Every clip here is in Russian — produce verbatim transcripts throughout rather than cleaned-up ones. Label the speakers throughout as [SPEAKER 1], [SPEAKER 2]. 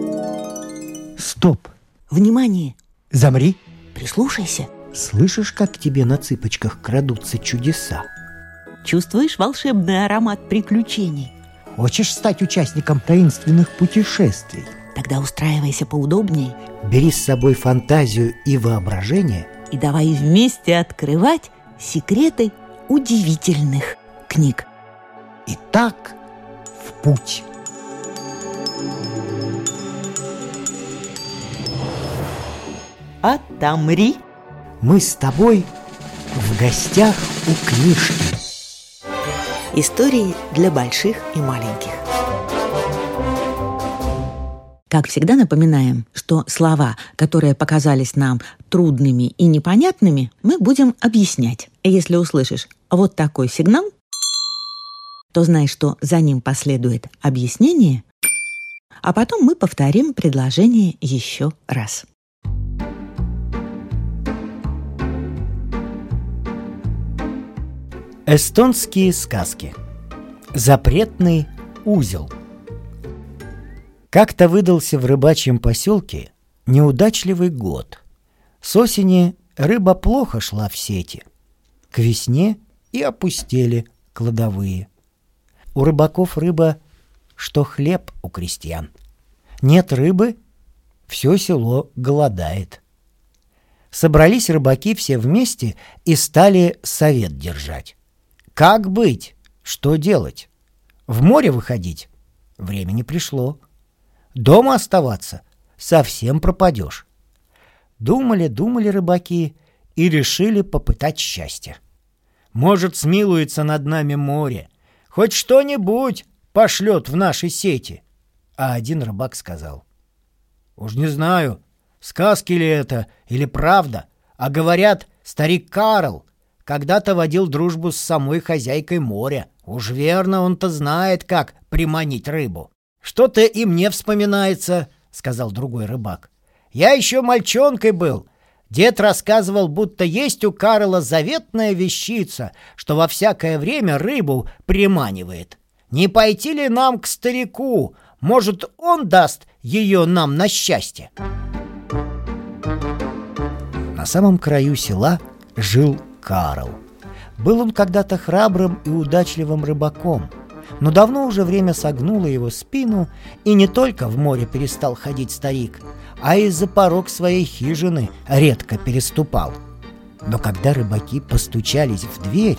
[SPEAKER 1] Стоп!
[SPEAKER 2] Внимание!
[SPEAKER 1] Замри!
[SPEAKER 2] Прислушайся.
[SPEAKER 1] Слышишь, как к тебе на цыпочках крадутся чудеса?
[SPEAKER 2] Чувствуешь волшебный аромат приключений?
[SPEAKER 1] Хочешь стать участником таинственных путешествий?
[SPEAKER 2] Тогда устраивайся поудобнее
[SPEAKER 1] Бери с собой фантазию и воображение
[SPEAKER 2] и давай вместе открывать секреты удивительных книг.
[SPEAKER 1] Итак, в путь!
[SPEAKER 2] Отомри!
[SPEAKER 1] Мы с тобой в гостях у книжки.
[SPEAKER 2] Истории для больших и маленьких. Как всегда напоминаем, что слова, которые показались нам трудными и непонятными, мы будем объяснять. Если услышишь вот такой сигнал, то знай, что за ним последует объяснение, а потом мы повторим предложение еще раз.
[SPEAKER 1] Эстонские сказки. Запретный узел. Как-то выдался в рыбачьем поселке неудачливый год. С осени рыба плохо шла в сети. К весне и опустели кладовые. У рыбаков рыба, что хлеб у крестьян. Нет рыбы, все село голодает. Собрались рыбаки все вместе и стали совет держать. Как быть? Что делать? В море выходить? Время не пришло. Дома оставаться? Совсем пропадешь. Думали, думали рыбаки и решили попытать счастье. Может, смилуется над нами море, хоть что-нибудь пошлет в наши сети. А один рыбак сказал: уж не знаю, сказки ли это или правда, а говорят, старик Карл когда-то водил дружбу с самой хозяйкой моря. Уж верно, он-то знает, как приманить рыбу. Что-то и мне вспоминается, сказал другой рыбак. Я еще мальчонкой был. Дед рассказывал, будто есть у Карла заветная вещица, что во всякое время рыбу приманивает. Не пойти ли нам к старику? Может, он даст ее нам на счастье? На самом краю села жил Карл. Был он когда-то храбрым и удачливым рыбаком, но давно уже время согнуло его спину, и не только в море перестал ходить старик, а и за порог своей хижины редко переступал. Но когда рыбаки постучались в дверь,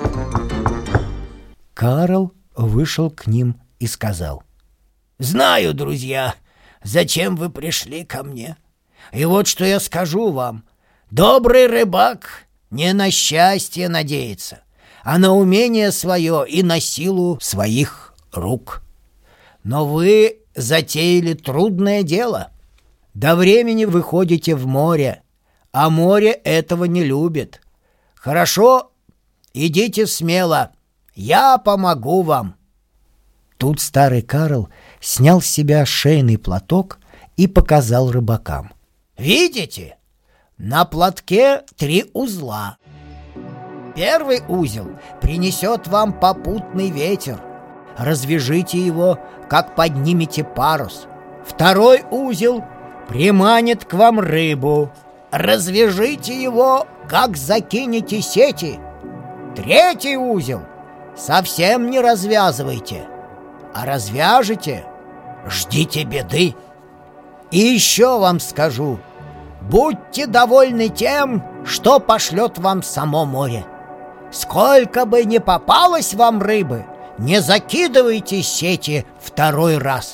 [SPEAKER 1] Карл вышел к ним и сказал: «Знаю, друзья, зачем вы пришли ко мне. И вот что я скажу вам. Добрый рыбак не на счастье надеется, а на умение свое и на силу своих рук. Но вы затеяли трудное дело. До времени вы ходите в море, а море этого не любит. Хорошо, идите смело, я помогу вам». Тут старый Карл снял с себя шейный платок и показал рыбакам. «Видите? На платке три узла. Первый узел принесет вам попутный ветер. Развяжите его, как поднимете парус. Второй узел приманит к вам рыбу. Развяжите его, как закинете сети. Третий узел совсем не развязывайте, а развяжете, ждите беды. И еще вам скажу: будьте довольны тем, что пошлет вам само море. Сколько бы ни попалось вам рыбы, не закидывайте сети второй раз».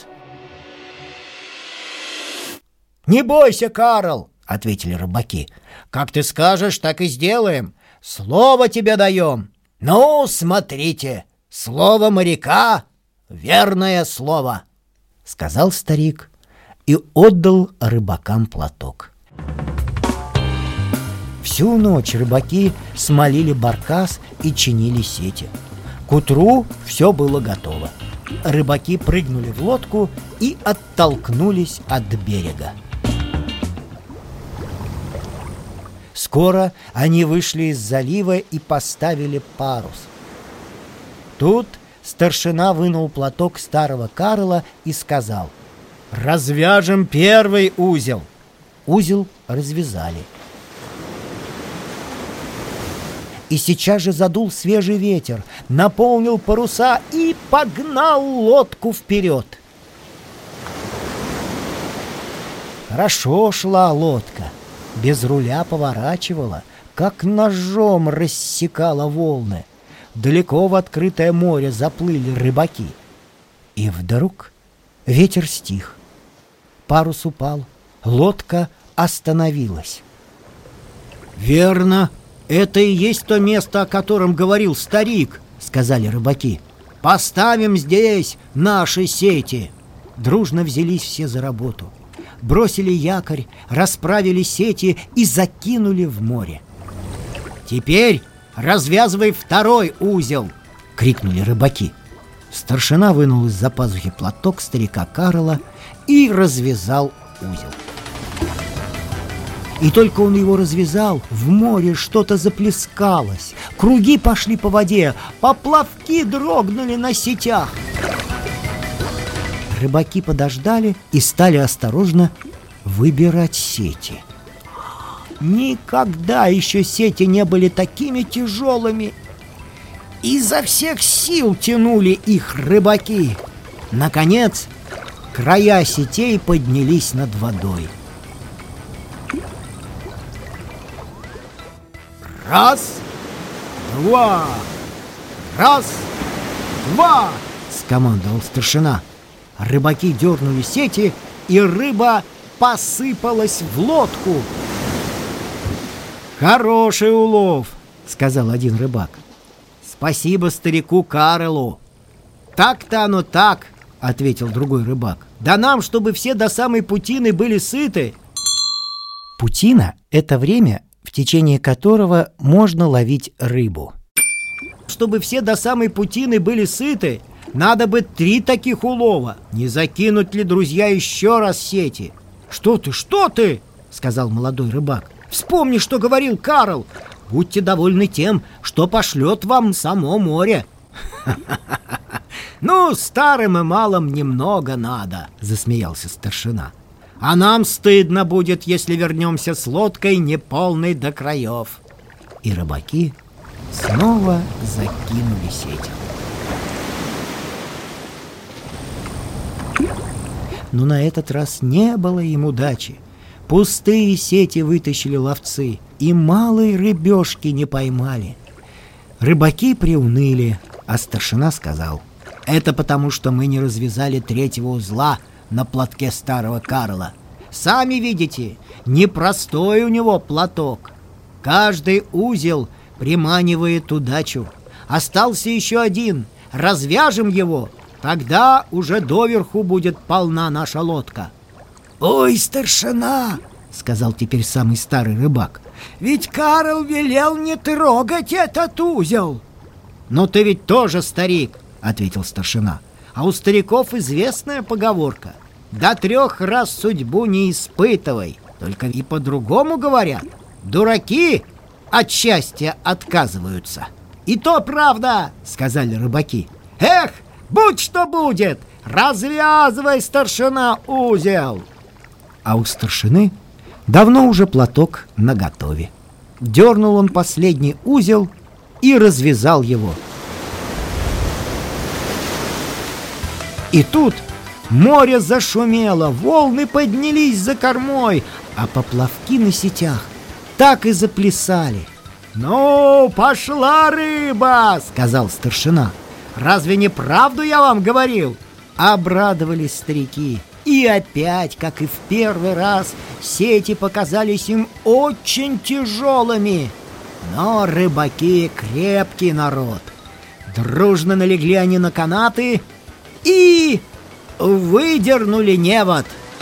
[SPEAKER 1] «Не бойся, Карл», — ответили рыбаки. «Как ты скажешь, так и сделаем. Слово тебе даем. Ну, смотрите, слово моряка — верное слово», — сказал старик и отдал рыбакам платок. Всю ночь рыбаки смолили баркас и чинили сети. К утру все было готово. Рыбаки прыгнули в лодку и оттолкнулись от берега. Скоро они вышли из залива и поставили парус. Тут старшина вынул платок старого Карла и сказал: развяжем первый узел. Узел развязали. И сейчас же задул свежий ветер, наполнил паруса и погнал лодку вперед. Хорошо шла лодка, без руля поворачивала, как ножом рассекала волны. Далеко в открытое море заплыли рыбаки. И вдруг ветер стих, парус упал, лодка остановилась. «Верно, это и есть то место, о котором говорил старик», — сказали рыбаки. «Поставим здесь наши сети». Дружно взялись все за работу. Бросили якорь, расправили сети и закинули в море. «Теперь развязывай второй узел!» — крикнули рыбаки. Старшина вынул из-за пазухи платок старика Карла и развязал узел. И только он его развязал, в море что-то заплескалось, круги пошли по воде, поплавки дрогнули на сетях. Рыбаки подождали и стали осторожно выбирать сети. Никогда еще сети не были такими тяжелыми. Изо всех сил тянули их рыбаки. Наконец, края сетей поднялись над водой. «Раз, два! Раз, два!» — скомандовал старшина. Рыбаки дернули сети, и рыба посыпалась в лодку. «Хороший улов!» — сказал один рыбак. «Спасибо старику Карлу!» «Так-то оно так!» — ответил другой рыбак. «Да нам, чтобы все до самой путины были сыты!» Путина — это время, в течение которого можно ловить рыбу. «Чтобы все до самой путины были сыты, надо бы три таких улова. Не закинуть ли, друзья, еще раз сети?» «Что ты, что ты?» — сказал молодой рыбак. «Вспомни, что говорил Карл. Будьте довольны тем, что пошлет вам само море». «Ну, старым и малым немного надо», — засмеялся старшина. «А нам стыдно будет, если вернемся с лодкой неполной до краев». И рыбаки снова закинули сеть. Но на этот раз не было им удачи. Пустые сети вытащили ловцы, и малой рыбешки не поймали. Рыбаки приуныли, а старшина сказал: «Это потому, что мы не развязали третьего узла на платке старого Карла. Сами видите, непростой у него платок. Каждый узел приманивает удачу. Остался еще один. Развяжем его, тогда уже доверху будет полна наша лодка». «Ой, старшина!» — сказал теперь самый старый рыбак. «Ведь Карл велел не трогать этот узел». «Но ты ведь тоже старик», — ответил старшина. «А у стариков известная поговорка: до трех раз судьбу не испытывай». Только и по-другому говорят: дураки от счастья отказываются. «И то правда», — сказали рыбаки. «Эх, будь что будет, развязывай, старшина, узел». А у старшины давно уже платок наготове. Дернул он последний узел и развязал его. И тут море зашумело, волны поднялись за кормой, а поплавки на сетях так и заплясали. «Ну, пошла рыба!» — сказал старшина. «Разве не правду я вам говорил?» Обрадовались старики. И опять, как и в первый раз, сети показались им очень тяжелыми. Но рыбаки — крепкий народ. Дружно налегли они на канаты и выдернули невод.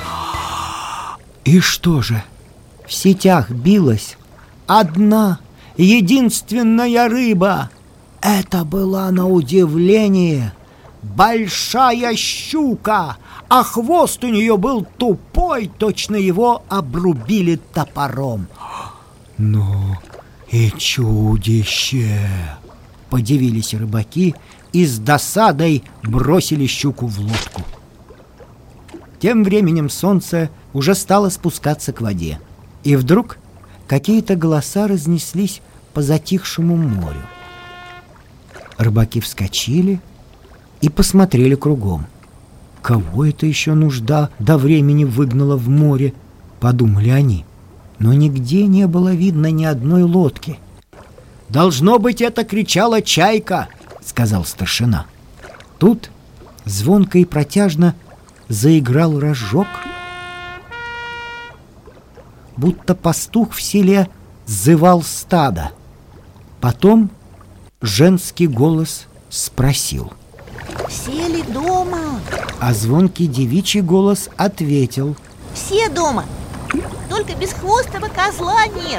[SPEAKER 1] И что же? В сетях билась одна единственная рыба. Это была, на удивление, большая щука, а хвост у нее был тупой, точно его обрубили топором. «Ну и чудище!» — подивились рыбаки и с досадой бросили щуку в лодку. Тем временем солнце уже стало спускаться к воде. И вдруг какие-то голоса разнеслись по затихшему морю. Рыбаки вскочили и посмотрели кругом. «Кого это еще нужда до времени выгнала в море?» — подумали они. Но нигде не было видно ни одной лодки. «Должно быть, это кричала чайка!» — сказал старшина. Тут звонко и протяжно заиграл рожок, будто пастух в селе зывал стадо. Потом женский голос спросил:
[SPEAKER 3] «Все ли дома?»
[SPEAKER 1] А звонкий девичий голос ответил:
[SPEAKER 3] «Все дома, только бесхвостого козла нет».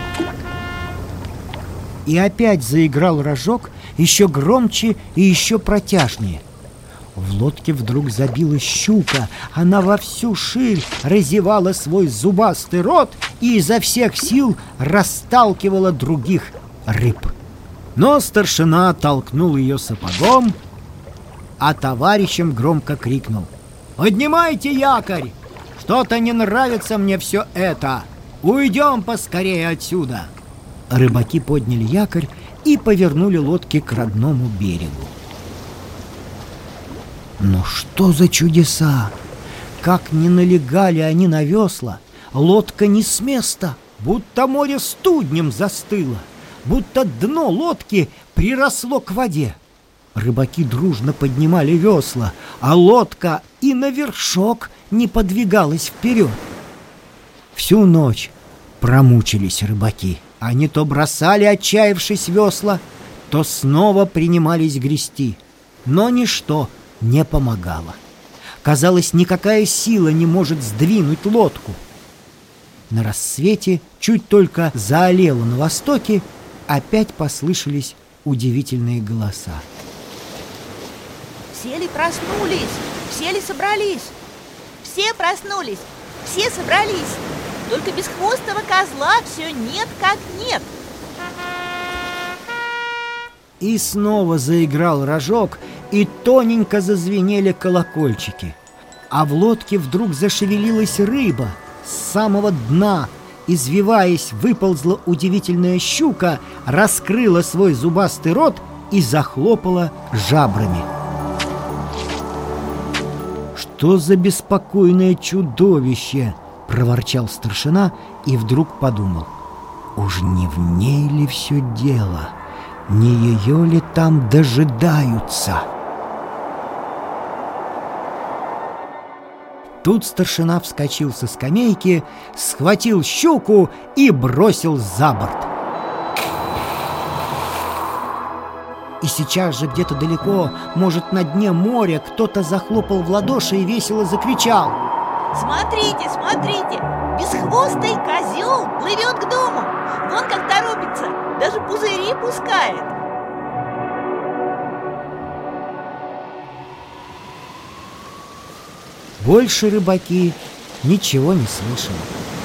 [SPEAKER 1] И опять заиграл рожок еще громче и еще протяжнее. В лодке вдруг забилась щука. Она во всю ширь разевала свой зубастый рот и изо всех сил расталкивала других рыб. Но старшина толкнул ее сапогом, а товарищам громко крикнул: «Поднимайте якорь! Что-то не нравится мне все это! Уйдем поскорее отсюда!» Рыбаки подняли якорь и повернули лодки к родному берегу. Но что за чудеса! Как ни налегали они на весла, лодка не с места, будто море студнем застыло, будто дно лодки приросло к воде. Рыбаки дружно поднимали весла, а лодка и на вершок не подвигалась вперед. Всю ночь промучились рыбаки. Они то бросали, отчаявшись, весла, то снова принимались грести. Но ничто не помогало. Казалось, никакая сила не может сдвинуть лодку. На рассвете, чуть только заолело на востоке, опять послышались удивительные голоса.
[SPEAKER 3] Все ли проснулись? Все ли собрались? Все проснулись, все собрались. Только бесхвостого козла все нет как нет.
[SPEAKER 1] И снова заиграл рожок, и тоненько зазвенели колокольчики. А в лодке вдруг зашевелилась рыба. С самого дна, извиваясь, выползла удивительная щука, раскрыла свой зубастый рот и захлопала жабрами. «Что за беспокойное чудовище!» — проворчал старшина и вдруг подумал: уж не в ней ли все дело? Не ее ли там дожидаются? Тут старшина вскочил со скамейки, схватил щуку и бросил за борт. И сейчас же где-то далеко, может, на дне моря, кто-то захлопал в ладоши и весело закричал:
[SPEAKER 3] «Смотрите, смотрите! Бесхвостый козел плывет к дому! Вон как торопится, даже пузыри пускает!»
[SPEAKER 1] Больше рыбаки ничего не слышали.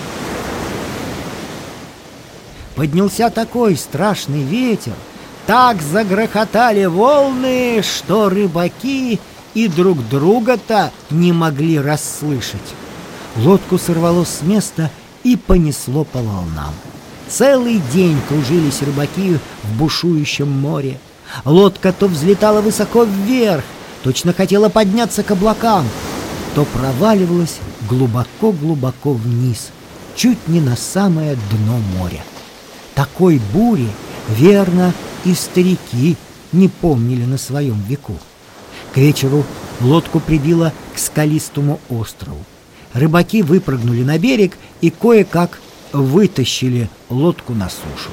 [SPEAKER 1] Поднялся такой страшный ветер, так загрохотали волны, что рыбаки и друг друга-то не могли расслышать. Лодку сорвало с места и понесло по волнам. Целый день кружились рыбаки в бушующем море. Лодка то взлетала высоко вверх, точно хотела подняться к облакам, то проваливалась глубоко-глубоко вниз, чуть не на самое дно моря. Такой бури, верно, и старики не помнили на своем веку. К вечеру лодку прибило к скалистому острову. Рыбаки выпрыгнули на берег и кое-как вытащили лодку на сушу.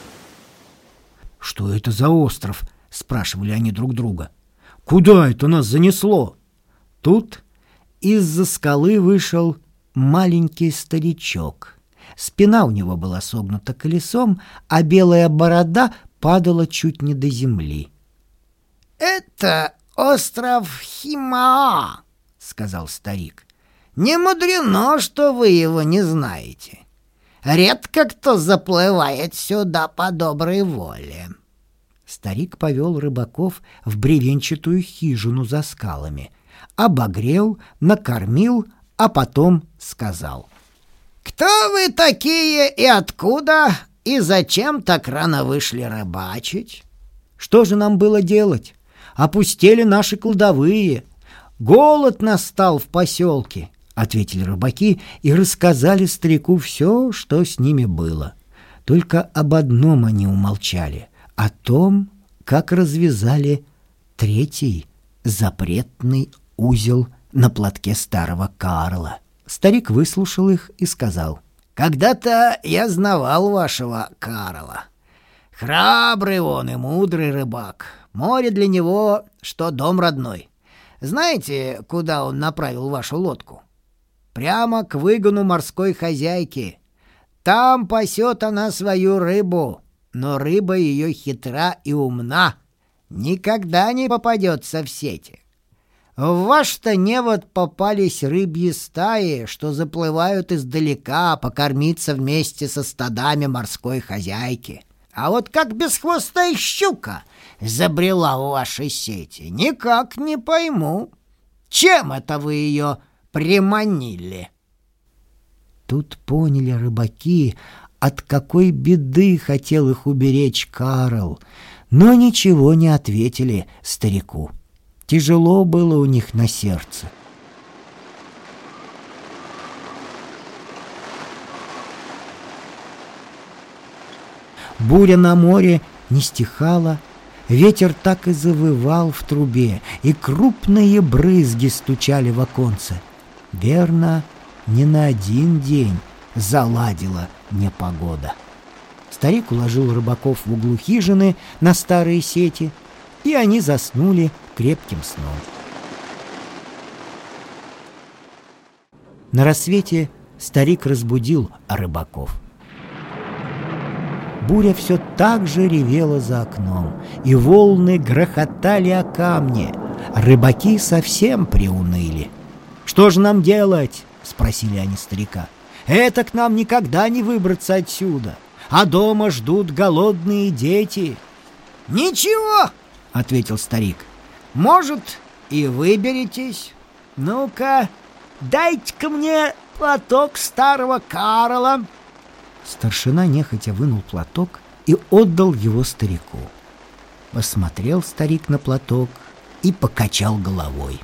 [SPEAKER 1] «Что это за остров?» — спрашивали они друг друга. «Куда это нас занесло?» Тут из-за скалы вышел маленький старичок. Спина у него была согнута колесом, а белая борода падала чуть не до земли. «Это остров Химаа», — сказал старик. «Не мудрено, что вы его не знаете. Редко кто заплывает сюда по доброй воле». Старик повел рыбаков в бревенчатую хижину за скалами, обогрел, накормил, а потом сказал: «Кто вы такие и откуда, и зачем так рано вышли рыбачить?» «Что же нам было делать? Опустели наши кладовые. Голод настал в поселке», — ответили рыбаки и рассказали старику все, что с ними было. Только об одном они умолчали — о том, как развязали третий запретный узел на платке старого Карла. Старик выслушал их и сказал: «Когда-то я знавал вашего Карла. Храбрый он и мудрый рыбак. Море для него, что дом родной. Знаете, куда он направил вашу лодку? Прямо к выгону морской хозяйки. Там пасет она свою рыбу, но рыба ее хитра и умна, никогда не попадется в сети. В ваш-то невод попались рыбьи стаи, что заплывают издалека покормиться вместе со стадами морской хозяйки. А вот как бесхвостая щука забрела в ваши сети, никак не пойму. Чем это вы ее приманили?» Тут поняли рыбаки, от какой беды хотел их уберечь Карл, но ничего не ответили старику. Тяжело было у них на сердце. Буря на море не стихала, ветер так и завывал в трубе, и крупные брызги стучали в оконце. Верно, не на один день заладила непогода. Старик уложил рыбаков в углу хижины на старые сети, и они заснули крепким сном. На рассвете старик разбудил рыбаков. Буря все так же ревела за окном, и волны грохотали о камни. Рыбаки совсем приуныли. «Что же нам делать?» — спросили они старика. «Это к нам никогда не выбраться отсюда, а дома ждут голодные дети». «Ничего!» — ответил старик. «Может, и выберетесь. Ну-ка, дайте-ка мне платок старого Карла». Старшина нехотя вынул платок и отдал его старику. Посмотрел старик на платок и покачал головой.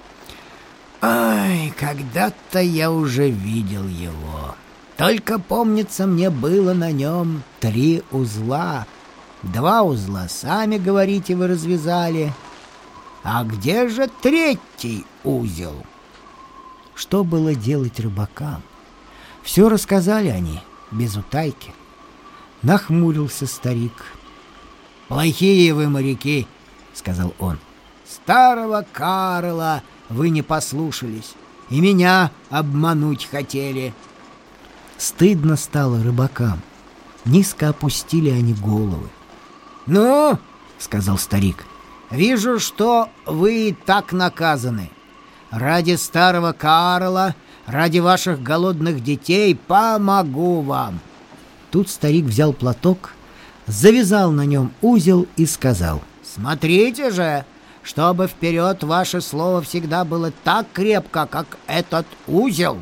[SPEAKER 1] «Ай, когда-то я уже видел его. Только, помнится, мне было на нем три узла. Два узла, сами говорите, вы развязали. А где же третий узел?» Что было делать рыбакам? Все рассказали они без утайки. Нахмурился старик. «Плохие вы моряки», — сказал он. «Старого Карла вы не послушались, и меня обмануть хотели». Стыдно стало рыбакам. Низко опустили они головы. «Ну, — сказал старик, — вижу, что вы и так наказаны. Ради старого Карла, ради ваших голодных детей помогу вам». Тут старик взял платок, завязал на нем узел и сказал: «Смотрите же, чтобы вперед ваше слово всегда было так крепко, как этот узел».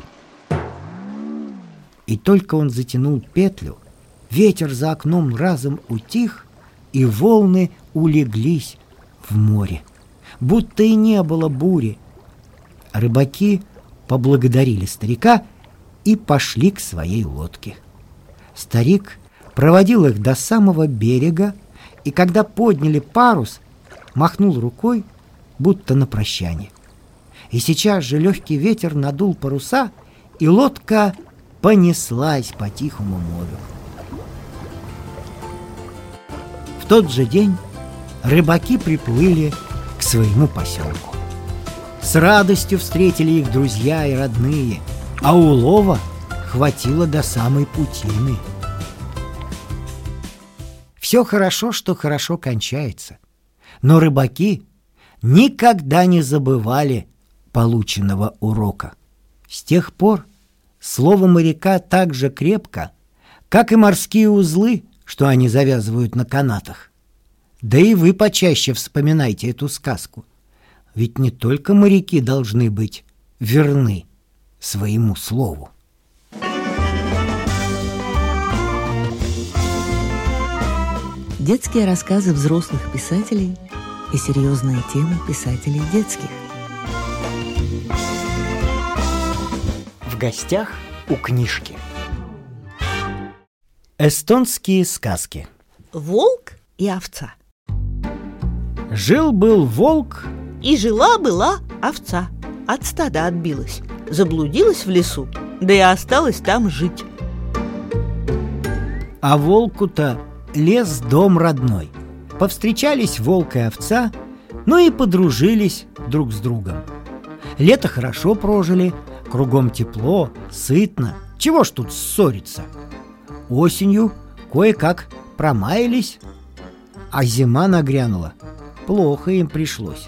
[SPEAKER 1] И только он затянул петлю, ветер за окном разом утих, и волны улеглись в море, будто и не было бури. Рыбаки поблагодарили старика и пошли к своей лодке. Старик проводил их до самого берега, и когда подняли парус, махнул рукой, будто на прощание. И сейчас же легкий ветер надул паруса, и лодка понеслась по тихому морю. В тот же день рыбаки приплыли к своему поселку. С радостью встретили их друзья и родные, а улова хватило до самой путины. Все хорошо, что хорошо кончается. Но рыбаки никогда не забывали полученного урока. С тех пор слово моряка так же крепко, как и морские узлы, что они завязывают на канатах. Да и вы почаще вспоминайте эту сказку. Ведь не только моряки должны быть верны своему слову.
[SPEAKER 2] Детские рассказы взрослых писателей и серьезная тема писателей детских.
[SPEAKER 1] В гостях у книжки. Эстонские сказки.
[SPEAKER 3] Волк и овца.
[SPEAKER 1] Жил-был волк,
[SPEAKER 3] и жила-была овца. От стада отбилась, заблудилась в лесу, да и осталась там жить.
[SPEAKER 1] а волку-то лес дом родной. Повстречались волк и овца, ну и подружились друг с другом. Лето хорошо прожили, кругом тепло, сытно. Чего ж тут ссориться? Осенью кое-как промаялись, а зима нагрянула. Плохо им пришлось.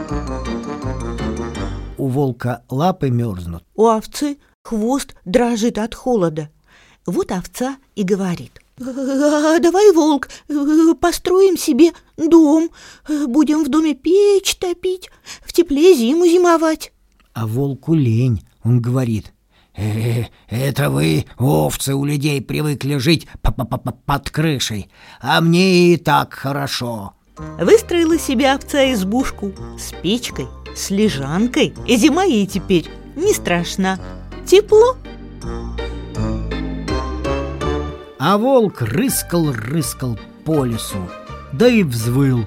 [SPEAKER 1] У волка лапы мерзнут.
[SPEAKER 3] У овцы хвост дрожит от холода. Вот овца и говорит: «А давай, волк, построим себе дом. Будем в доме печь топить, в тепле зиму зимовать».
[SPEAKER 1] А волку лень. Он говорит: «Э, это вы, овцы, у людей привыкли жить под крышей, а мне и так хорошо».
[SPEAKER 3] Выстроила себе овца избушку с печкой, с лежанкой, и зима ей теперь не страшна. Тепло.
[SPEAKER 1] А волк рыскал-рыскал по лесу, да и взвыл.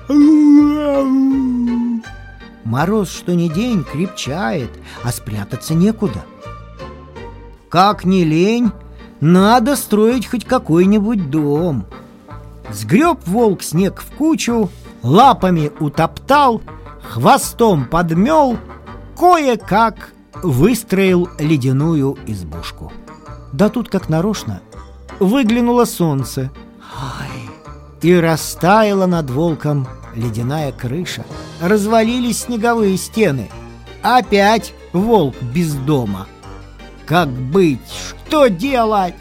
[SPEAKER 1] Мороз что ни день крепчает, а спрятаться некуда. Как ни лень, надо строить хоть какой-нибудь дом. Сгреб волк снег в кучу, лапами утоптал, хвостом подмел, кое-как выстроил ледяную избушку. Да тут как нарочно выглянуло солнце, ай, и растаяла над волком ледяная крыша. Развалились снеговые стены. Опять волк без дома. Как быть? Что делать?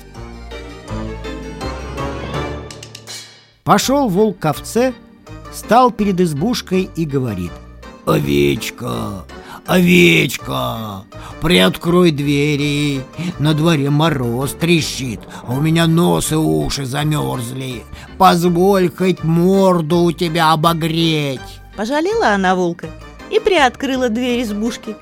[SPEAKER 1] Пошел волк к овце, стал перед избушкой и говорит: «Овечка, овечка, приоткрой двери, на дворе мороз трещит, а у меня нос и уши замерзли. Позволь хоть морду у тебя обогреть».
[SPEAKER 3] Пожалела она волка и приоткрыла дверь избушки.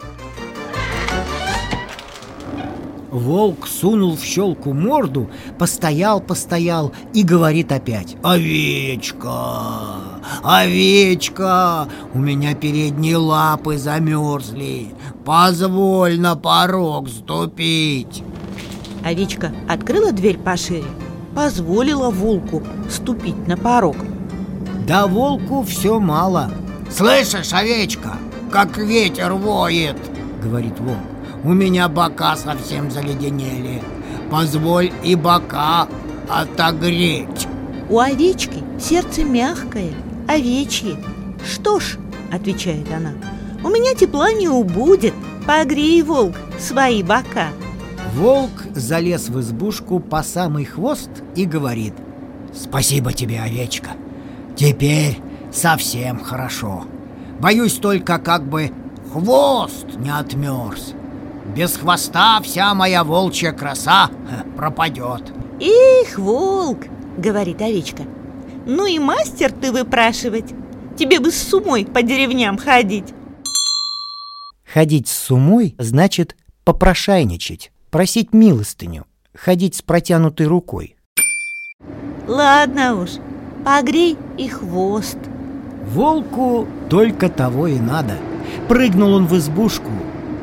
[SPEAKER 1] Волк сунул в щелку морду, постоял-постоял и говорит опять: «Овечка, овечка, у меня передние лапы замерзли, позволь на порог ступить».
[SPEAKER 3] Овечка открыла дверь пошире, позволила волку ступить на порог.
[SPEAKER 1] Да волку все мало. «Слышишь, овечка, как ветер воет», — говорит волк, «у меня бока совсем заледенели. Позволь и бока отогреть».
[SPEAKER 3] У овечки сердце мягкое, овечье. «Что ж, — отвечает она, — у меня тепла не убудет. Погрей, волк, свои бока».
[SPEAKER 1] Волк залез в избушку по самый хвост и говорит: «Спасибо тебе, овечка, теперь совсем хорошо. Боюсь только, как бы хвост не отмерз. Без хвоста вся моя волчья краса пропадет».
[SPEAKER 3] «Эх, волк, — говорит овечка, — ну и мастер ты выпрашивать. Тебе бы с сумой по деревням ходить».
[SPEAKER 1] Ходить с сумой значит попрошайничать, просить милостыню, ходить с протянутой рукой.
[SPEAKER 3] «Ладно уж, погрей и хвост».
[SPEAKER 1] Волку только того и надо. Прыгнул он в избушку,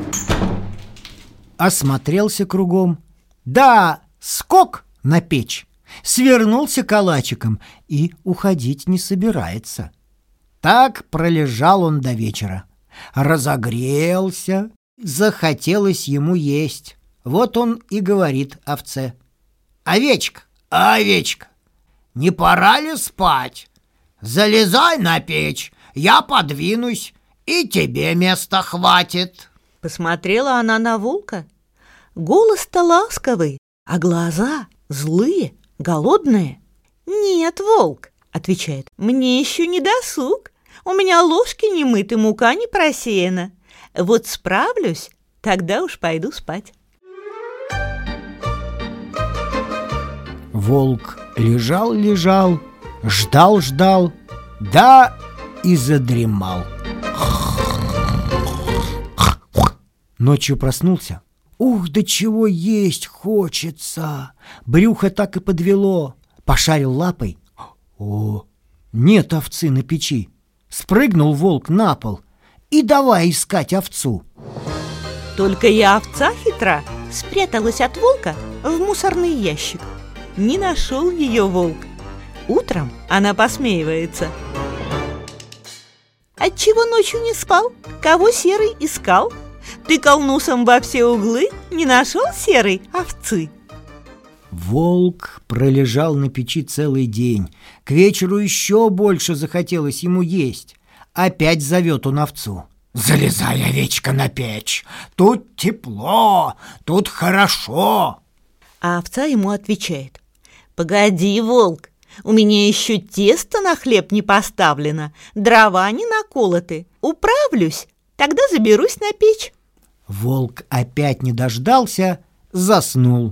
[SPEAKER 1] осмотрелся кругом, да скок на печь, свернулся калачиком и уходить не собирается. Так пролежал он до вечера. Разогрелся, захотелось ему есть. Вот он и говорит овце: «Овечка, овечка, не пора ли спать? Залезай на печь, я подвинусь, и тебе места хватит».
[SPEAKER 3] Посмотрела она на волка. Голос-то ласковый, а глаза злые, голодные. «Нет, волк, — отвечает, — мне еще не досуг. У меня ложки не мыты, мука не просеяна. Вот справлюсь, тогда уж пойду спать.
[SPEAKER 1] Волк лежал-лежал, ждал-ждал, да и задремал. Ночью проснулся. Ух, до чего есть хочется! Брюхо так и подвело. Пошарил лапой. О, нет овцы на печи. Спрыгнул волк на пол и давай искать овцу.
[SPEAKER 3] Только я овца хитра, спряталась от волка в мусорный ящик. Не нашел ее волк. Утром она посмеивается. Отчего ночью не спал? Кого серый искал? Тыкал носом во все углы, не нашел серой овцы.
[SPEAKER 1] Волк пролежал на печи целый день. К вечеру еще больше захотелось ему есть. Опять зовет он овцу. «Залезай, овечка, на печь! Тут тепло, тут хорошо!»
[SPEAKER 3] А овца ему отвечает. «Погоди, волк, у меня еще тесто на хлеб не поставлено, дрова не наколоты. Управлюсь, тогда заберусь на печь».
[SPEAKER 1] Волк опять не дождался, заснул.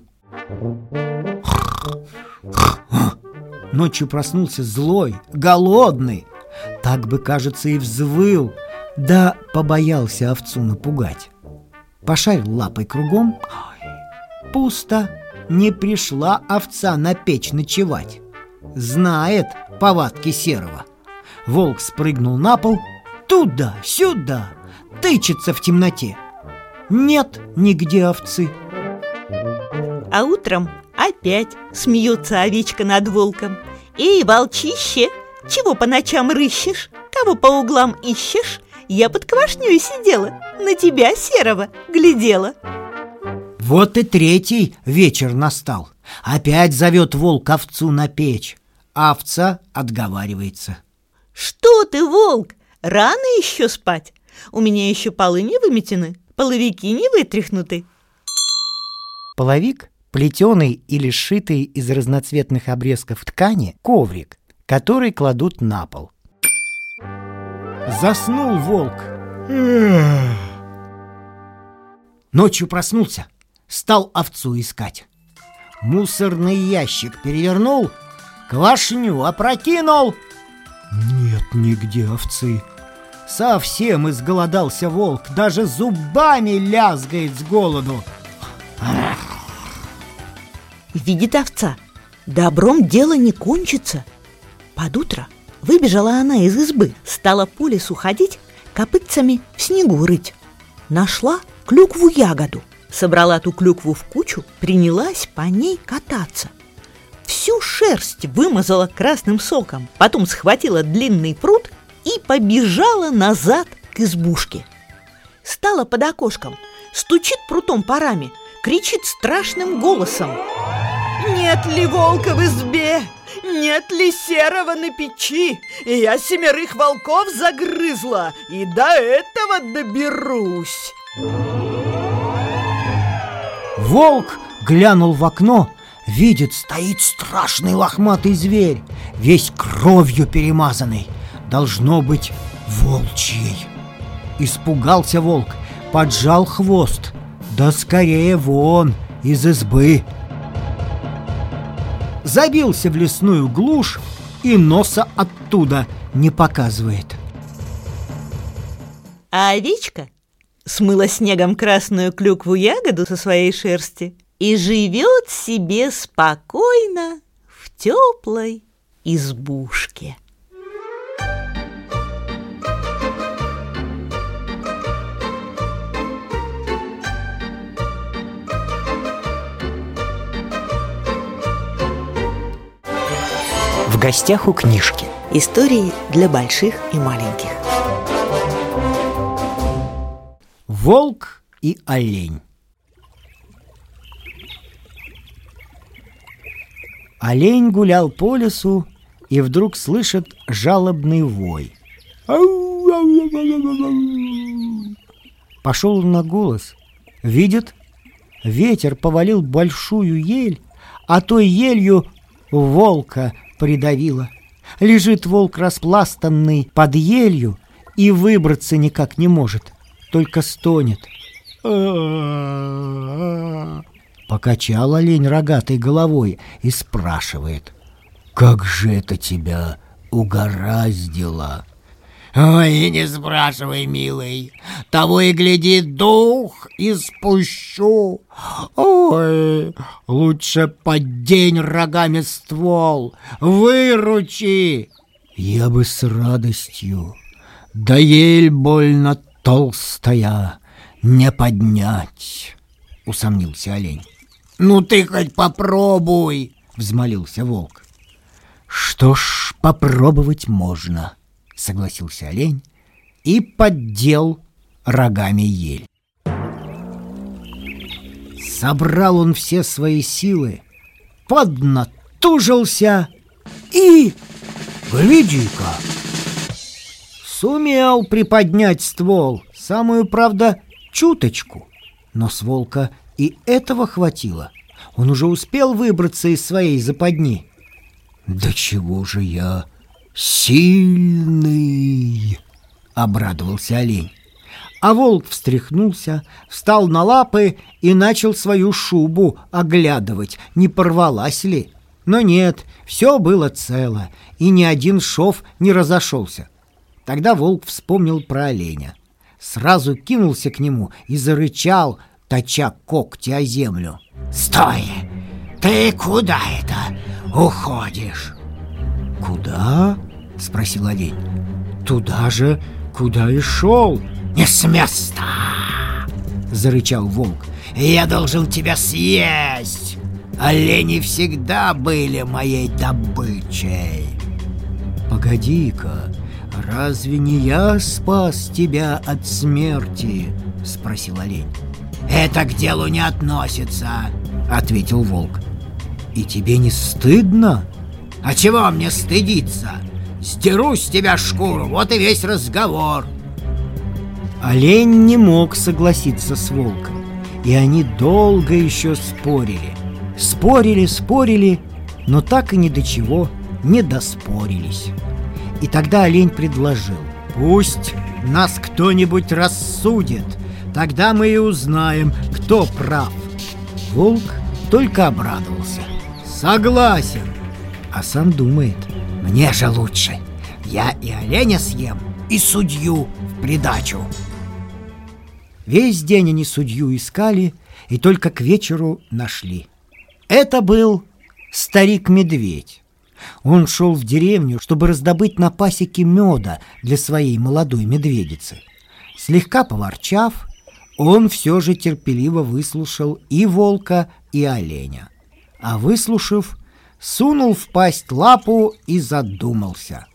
[SPEAKER 1] Ночью проснулся злой, голодный. Так бы, кажется, и взвыл, да побоялся овцу напугать. Пошарил лапой кругом. Пусто. Не пришла овца на печь ночевать. Знает повадки серого. Волк спрыгнул на пол, туда-сюда, тычется в темноте. Нет нигде овцы.
[SPEAKER 3] А утром опять смеется овечка над волком. «Эй, волчище, чего по ночам рыщешь? Кого по углам ищешь? Я под квашней сидела, на тебя, серого, глядела».
[SPEAKER 1] Вот и третий вечер настал. Опять зовет волк овцу на печь. Овца отговаривается.
[SPEAKER 3] «Что ты, волк, рано еще спать? У меня еще полы не выметены, половики не вытряхнуты».
[SPEAKER 1] Половик – плетеный или сшитый из разноцветных обрезков ткани коврик, который кладут на пол. Заснул волк. Ночью проснулся, стал овцу искать. Мусорный ящик перевернул, квашню опрокинул. Нет нигде овцы. Совсем изголодался волк, даже зубами лязгает с голоду.
[SPEAKER 3] Видит овца, добром дело не кончится. Под утро выбежала она из избы, стала по лесу ходить, копытцами в снегу рыть. Нашла клюкву-ягоду, собрала ту клюкву в кучу, принялась по ней кататься. Всю шерсть вымазала красным соком, потом схватила длинный прут и побежала назад к избушке. Стала под окошком, стучит прутом по раме, кричит страшным голосом: «Нет ли волка в избе? Нет ли серого на печи? Я семерых волков загрызла и до этого доберусь!»
[SPEAKER 1] Волк глянул в окно, видит, стоит страшный лохматый зверь, весь кровью перемазанный, должно быть волчий. Испугался волк, поджал хвост, да скорее вон из избы. Забился в лесную глушь и носа оттуда не показывает.
[SPEAKER 3] А овечка смыла снегом красную клюкву-ягоду со своей шерсти и живет себе спокойно в теплой избушке.
[SPEAKER 1] В гостях у книжки.
[SPEAKER 2] Истории для больших и маленьких.
[SPEAKER 1] Волк и олень. Олень гулял по лесу и вдруг слышит жалобный вой. Пошел он на голос. Видит, ветер повалил большую ель, а той елью волка придавило. Лежит волк распластанный под елью и выбраться никак не может, только стонет. Покачал олень рогатой головой и спрашивает: «Как же это тебя угораздило?» «Ой, не спрашивай, милый, того и гляди, дух испущу. Ой, лучше поддень рогами ствол, выручи!» «Я бы с радостью, да ель больно толстая, не поднять», — усомнился олень. «Ну ты хоть попробуй», — взмолился волк. «Что ж, попробовать можно», — согласился олень и поддел рогами ель. Собрал он все свои силы, поднатужился и, гляди-ка, сумел приподнять ствол, самую, правда, чуточку, но с волка и этого хватило. Он уже успел выбраться из своей западни. «Да чего же я сильный!» — обрадовался олень. А волк встряхнулся, встал на лапы и начал свою шубу оглядывать, не порвалась ли. Но нет, все было цело, и ни один шов не разошелся. Тогда волк вспомнил про оленя. Сразу кинулся к нему и зарычал, точа когти о землю: «Стой! Ты куда это уходишь?» «Куда?» — спросил олень. «Туда же, куда и шел». «Не с места!» — зарычал волк. «Я должен тебя съесть! Олени всегда были моей добычей!» «Погоди-ка, разве не я спас тебя от смерти?» — спросил олень. «Это к делу не относится», — ответил волк. «И тебе не стыдно?» «А чего мне стыдиться? Сдеру с тебя шкуру, вот и весь разговор». Олень не мог согласиться с волком, и они долго еще спорили. Спорили, спорили, но так и ни до чего не доспорились. И тогда олень предложил: «Пусть нас кто-нибудь рассудит, тогда мы и узнаем, кто прав». Волк только обрадовался: «Согласен», а сам думает: «Мне же лучше, я и оленя съем, и судью в придачу». Весь день они судью искали и только к вечеру нашли. Это был старик-медведь. Он шел в деревню, чтобы раздобыть на пасеке меда для своей молодой медведицы. Слегка поворчав, он все же терпеливо выслушал и волка, и оленя. А выслушав, сунул в пасть лапу и задумался.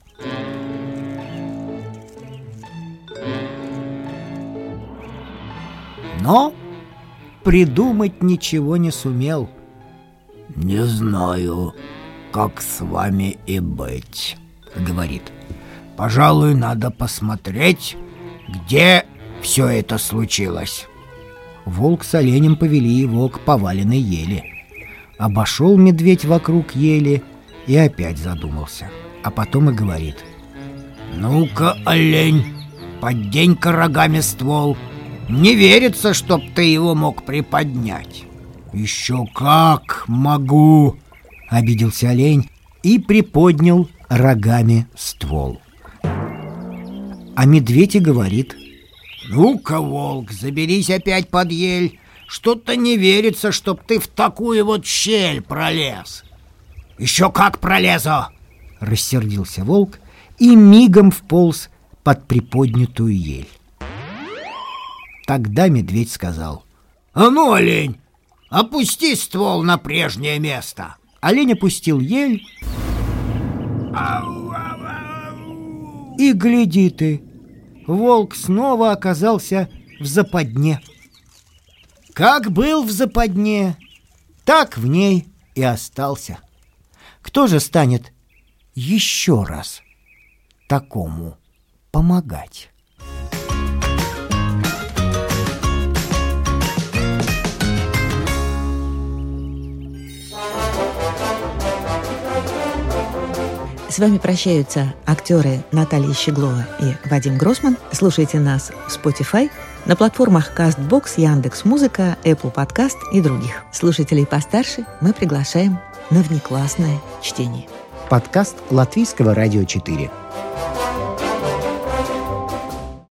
[SPEAKER 1] Но придумать ничего не сумел. «Не знаю, как с вами и быть», — говорит. «Пожалуй, надо посмотреть, где все это случилось». Волк с оленем повели его к поваленной ели. Обошел медведь вокруг ели и опять задумался. А потом и говорит: «Ну-ка, олень, поддень-ка рогами ствол. Не верится, чтоб ты его мог приподнять». «Еще как могу!» — обиделся олень и приподнял рогами ствол. А медведь и говорит: «Ну-ка, волк, заберись опять под ель. Что-то не верится, чтоб ты в такую вот щель пролез». «Еще как пролезу!» — рассердился волк и мигом вполз под приподнятую ель. Тогда медведь сказал: «А ну, олень, опусти ствол на прежнее место». Олень опустил ель, и гляди ты, волк снова оказался в западне. Как был в западне, так в ней и остался. Кто же станет еще раз такому помогать?
[SPEAKER 2] вами прощаются актеры Наталья Щеглова и Вадим Гроссман. Слушайте нас в Spotify, на платформах Castbox, Яндекс.Музыка, Apple Podcast и других. Слушателей постарше мы приглашаем на внеклассное чтение.
[SPEAKER 4] Подкаст Латвийского радио четыре.